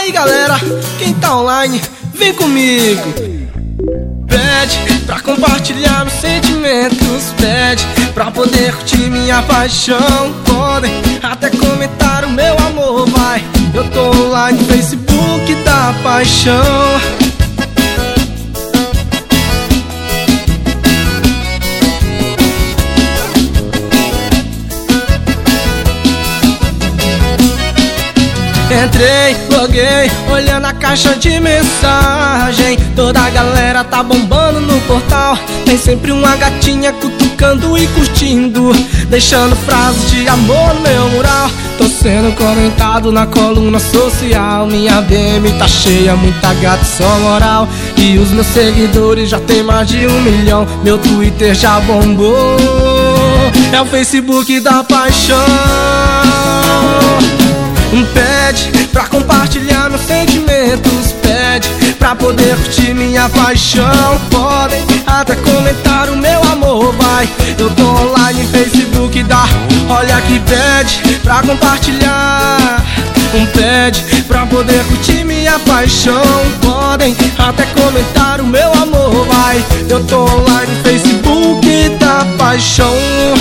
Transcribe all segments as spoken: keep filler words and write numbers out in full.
Aí galera, quem tá online, vem comigo. Pede pra compartilhar meus sentimentos, pede pra poder curtir minha paixão. Podem até comentar o meu amor, vai. Eu tô online no Facebook da paixão. Entrei, loguei, olhando a caixa de mensagem. Toda a galera tá bombando no portal. Tem sempre uma gatinha cutucando e curtindo, deixando frases de amor no meu mural. Tô sendo comentado na coluna social. Minha D M tá cheia, muita gata só moral. E os meus seguidores já tem mais de um milhão. Meu Twitter já bombou. É o Facebook da paixão. Pede pra compartilhar meus sentimentos, pede pra poder curtir minha paixão. Podem até comentar o meu amor, vai. Eu tô online no Facebook da. Olha que pede pra compartilhar. Um pede pra poder curtir minha paixão. Podem até comentar o meu amor, vai. Eu tô online no Facebook da paixão.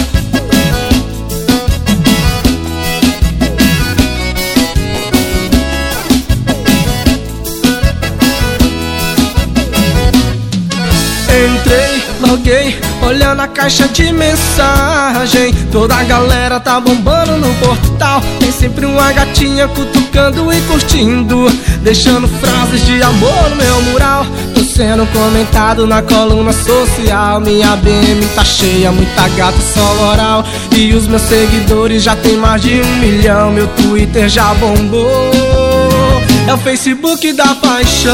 Entrei, loguei, olhando a caixa de mensagem. Toda a galera tá bombando no portal. Tem sempre uma gatinha cutucando e curtindo, deixando frases de amor no meu mural. Tô sendo comentado na coluna social. Minha B M tá cheia, muita gata só moral. E os meus seguidores já tem mais de um milhão. Meu Twitter já bombou. É o Facebook da paixão.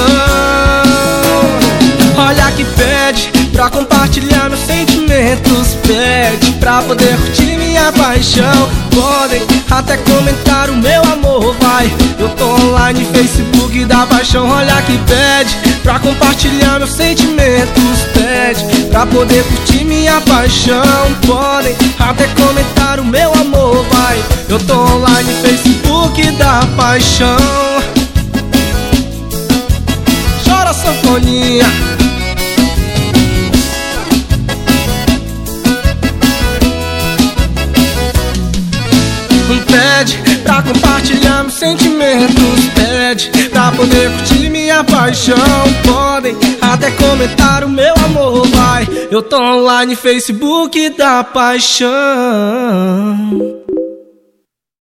Olha que pede pra compartilhar meus sentimentos, pede pra poder curtir minha paixão. Podem até comentar o meu amor, vai. Eu tô online no Facebook da paixão. Olha que pede pra compartilhar meus sentimentos, pede pra poder curtir minha paixão. Podem até comentar o meu amor, vai. Eu tô online no Facebook da paixão. Chora, sanfoninha. Pede pra compartilhar meus sentimentos, pede pra poder curtir minha paixão. Podem até comentar o meu amor, vai. Eu tô online no Facebook da paixão.